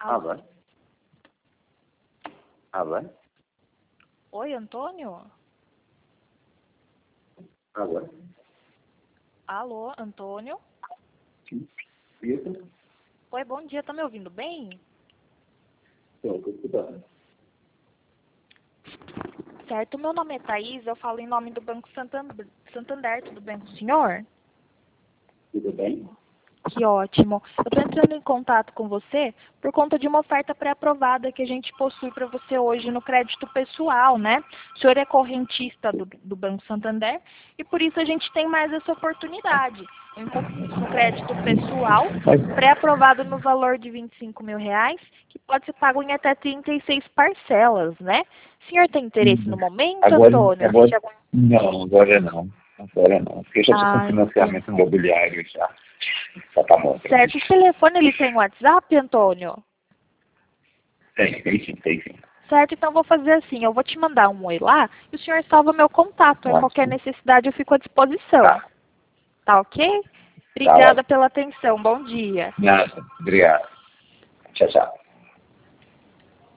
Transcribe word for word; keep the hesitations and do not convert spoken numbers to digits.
Alô? Alô? Oi, Antônio? Alô? Alô, Antônio? Isso? Oi, bom dia, tá me ouvindo bem? Estou, estou escutando. Certo, meu nome é Thaís, eu falo em nome do Banco Santander, Santander, tudo bem com o senhor? Tudo bem? Que ótimo. Eu estou entrando em contato com você por conta de uma oferta pré-aprovada que a gente possui para você hoje no crédito pessoal, né? O senhor é correntista do, do Banco Santander e por isso a gente tem mais essa oportunidade. Um, co- um crédito pessoal pré-aprovado no valor de vinte e cinco mil reais, que pode ser pago em até trinta e seis parcelas, né? O senhor tem interesse no momento, Agora, Antônio? agora Assistir algum- não, agora não. Agora não. Porque eu já estou com Ah, financiamento imobiliário já. Já tá bom. pra mim. certo. O telefone ele tem WhatsApp, Antônio? Tem, tem sim, tem sim. Certo, então vou fazer assim, eu vou te mandar um oi lá e o senhor salva meu contato. Em qualquer Ótimo. necessidade eu fico à disposição. Tá, Tá ok? tá Obrigada ótimo. pela atenção. Bom dia. Nada, obrigado. Tchau, tchau.